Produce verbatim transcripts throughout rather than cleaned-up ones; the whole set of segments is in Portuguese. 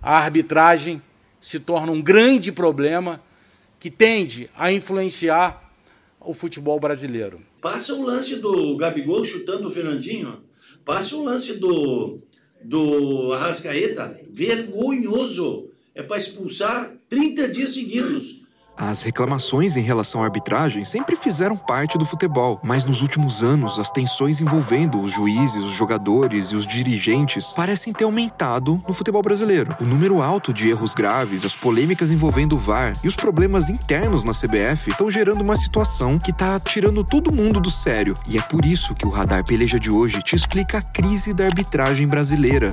a arbitragem se torna um grande problema que tende a influenciar o futebol brasileiro. Passa o lance do Gabigol chutando o Fernandinho, passa o lance do, do Arrascaeta, vergonhoso, é para expulsar trinta dias seguidos. As reclamações em relação à arbitragem sempre fizeram parte do futebol, mas nos últimos anos as tensões envolvendo os juízes, os jogadores e os dirigentes parecem ter aumentado no futebol brasileiro. O número alto de erros graves, as polêmicas envolvendo o V A R e os problemas internos na C B F estão gerando uma situação que está tirando todo mundo do sério. E é por isso que o Radar Peleja de hoje te explica a crise da arbitragem brasileira.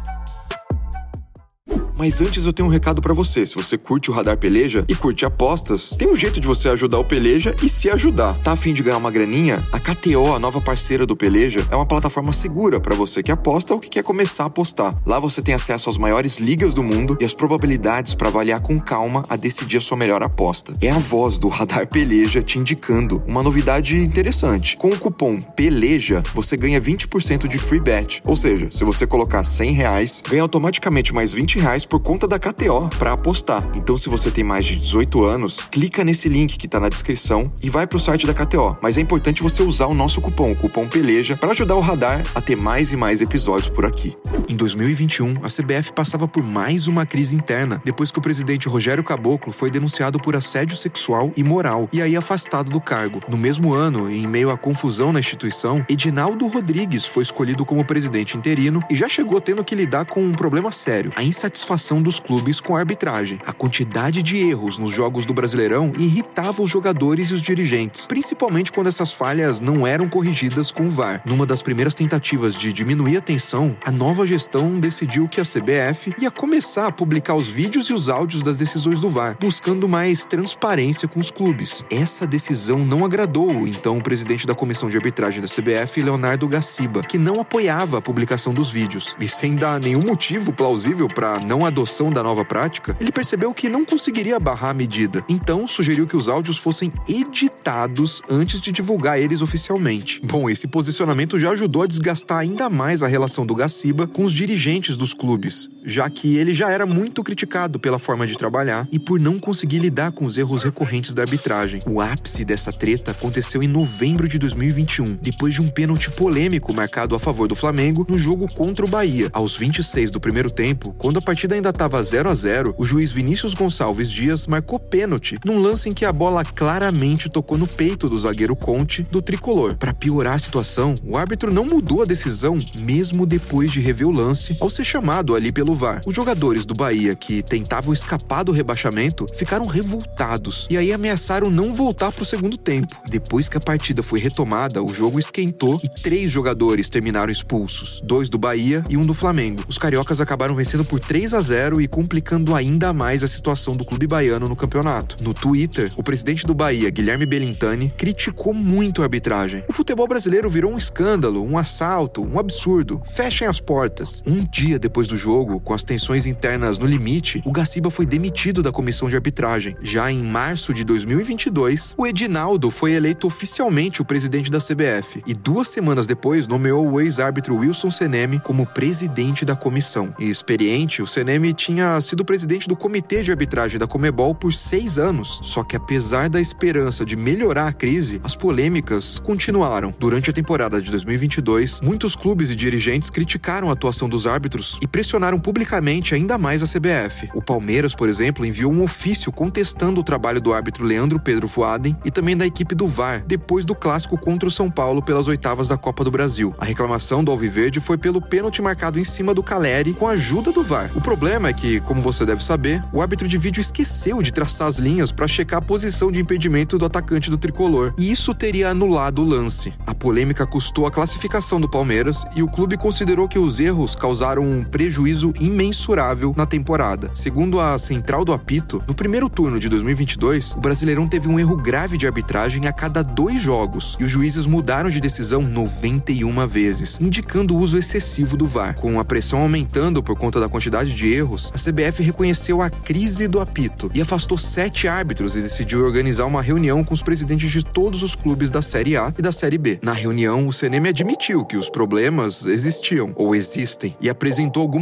Mas antes eu tenho um recado pra você. Se você curte o Radar Peleja e curte apostas, tem um jeito de você ajudar o Peleja e se ajudar. Tá a fim de ganhar uma graninha? A K T O, a nova parceira do Peleja, é uma plataforma segura pra você que aposta ou que quer começar a apostar. Lá você tem acesso às maiores ligas do mundo e as probabilidades pra avaliar com calma a decidir a sua melhor aposta. É a voz do Radar Peleja te indicando uma novidade interessante. Com o cupom PELEJA, você ganha vinte por cento de free bet. Ou seja, se você colocar cem reais, ganha automaticamente mais vinte reais por conta da K T O para apostar. Então, se você tem mais de dezoito anos, clica nesse link que tá na descrição e vai pro site da K T O. Mas é importante você usar o nosso cupom, o cupom PELEJA, para ajudar o Radar a ter mais e mais episódios por aqui. Em dois mil e vinte e um, a C B F passava por mais uma crise interna, depois que o presidente Rogério Caboclo foi denunciado por assédio sexual e moral e aí afastado do cargo. No mesmo ano, em meio à confusão na instituição, Edinaldo Rodrigues foi escolhido como presidente interino e já chegou tendo que lidar com um problema sério: a insatisfação dos clubes com a arbitragem. A quantidade de erros nos jogos do Brasileirão irritava os jogadores e os dirigentes, principalmente quando essas falhas não eram corrigidas com o V A R. Numa das primeiras tentativas de diminuir a tensão, a nova gestão decidiu que a C B F ia começar a publicar os vídeos e os áudios das decisões do V A R, buscando mais transparência com os clubes. Essa decisão não agradou então o presidente da comissão de arbitragem da C B F, Leonardo Gaciba, que não apoiava a publicação dos vídeos. E sem dar nenhum motivo plausível para não adoção da nova prática, ele percebeu que não conseguiria barrar a medida. Então, sugeriu que os áudios fossem editados antes de divulgar eles oficialmente. Bom, esse posicionamento já ajudou a desgastar ainda mais a relação do Gaciba com os dirigentes dos clubes, já que ele já era muito criticado pela forma de trabalhar e por não conseguir lidar com os erros recorrentes da arbitragem. O ápice dessa treta aconteceu em novembro de dois mil e vinte e um, depois de um pênalti polêmico marcado a favor do Flamengo no jogo contra o Bahia. Aos vinte e seis do primeiro tempo, quando a partida ainda estava zero a zero, o juiz Vinícius Gonçalves Dias marcou pênalti num lance em que a bola claramente tocou no peito do zagueiro Conte do tricolor. Para piorar a situação, o árbitro não mudou a decisão mesmo depois de rever o lance ao ser chamado ali pelo V A R. Os jogadores do Bahia que tentavam escapar do rebaixamento ficaram revoltados e aí ameaçaram não voltar pro segundo tempo. Depois que a partida foi retomada, o jogo esquentou e três jogadores terminaram expulsos, dois do Bahia e um do Flamengo. Os cariocas acabaram vencendo por três a zero e complicando ainda mais a situação do clube baiano no campeonato. No Twitter, o presidente do Bahia, Guilherme Belintani, criticou muito a arbitragem. O futebol brasileiro virou um escândalo, um assalto, um absurdo. Fechem as portas. Um dia depois do jogo, com as tensões internas no limite, o Gaciba foi demitido da comissão de arbitragem. Já em março de dois mil e vinte e dois, o Edinaldo foi eleito oficialmente o presidente da C B F e duas semanas depois nomeou o ex-árbitro Wilson Seneme como presidente da comissão. E experiente, o Seneme tinha sido presidente do comitê de arbitragem da Conmebol por seis anos. Só que apesar da esperança de melhorar a crise, as polêmicas continuaram. Durante a temporada de dois mil e vinte e dois, muitos clubes e dirigentes criticaram a atuação dos árbitros e pressionaram publicamente ainda mais a C B F. O Palmeiras, por exemplo, enviou um ofício contestando o trabalho do árbitro Leandro Pedro Voaden e também da equipe do V A R, depois do clássico contra o São Paulo pelas oitavas da Copa do Brasil. A reclamação do Alviverde foi pelo pênalti marcado em cima do Caleri com a ajuda do V A R. O problema é que, como você deve saber, o árbitro de vídeo esqueceu de traçar as linhas para checar a posição de impedimento do atacante do tricolor, e isso teria anulado o lance. A polêmica custou a classificação do Palmeiras e o clube considerou que os erros causaram um prejuízo imensurável na temporada. Segundo a Central do Apito, no primeiro turno de dois mil e vinte e dois, o Brasileirão teve um erro grave de arbitragem a cada dois jogos e os juízes mudaram de decisão noventa e uma vezes, indicando o uso excessivo do V A R. Com a pressão aumentando por conta da quantidade de erros, a C B F reconheceu a crise do apito e afastou sete árbitros e decidiu organizar uma reunião com os presidentes de todos os clubes da Série A e da Série B. Na reunião, o Seneme admitiu que os problemas existiam ou existem e apresentou algumas medidas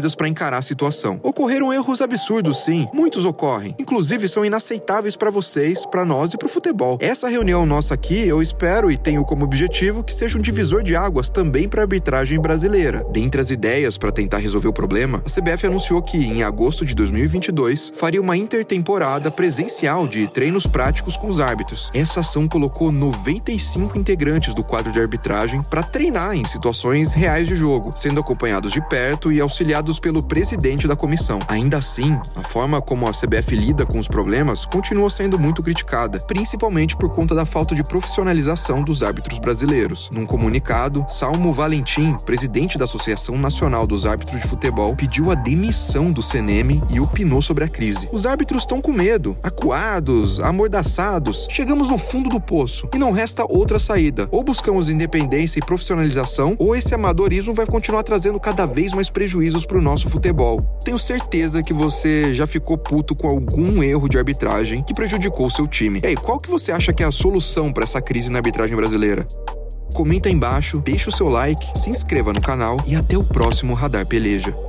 medidas para encarar a situação. Ocorreram erros absurdos, sim. Muitos ocorrem. Inclusive, são inaceitáveis para vocês, para nós e para o futebol. Essa reunião nossa aqui, eu espero e tenho como objetivo que seja um divisor de águas também para a arbitragem brasileira. Dentre as ideias para tentar resolver o problema, a C B F anunciou que, em agosto de dois mil e vinte e dois, faria uma intertemporada presencial de treinos práticos com os árbitros. Essa ação colocou noventa e cinco integrantes do quadro de arbitragem para treinar em situações reais de jogo, sendo acompanhados de perto e auxiliados pelo presidente da comissão. Ainda assim, a forma como a C B F lida com os problemas continua sendo muito criticada, principalmente por conta da falta de profissionalização dos árbitros brasileiros. Num comunicado, Salmo Valentim, presidente da Associação Nacional dos Árbitros de Futebol, pediu a demissão do C N M e opinou sobre a crise. Os árbitros estão com medo, acuados, amordaçados. Chegamos no fundo do poço e não resta outra saída. Ou buscamos independência e profissionalização, ou esse amadorismo vai continuar trazendo cada vez mais prejuízos para o nosso futebol. Tenho certeza que você já ficou puto com algum erro de arbitragem que prejudicou o seu time. E aí, qual que você acha que é a solução para essa crise na arbitragem brasileira? Comenta aí embaixo, deixa o seu like, se inscreva no canal e até o próximo Radar Peleja.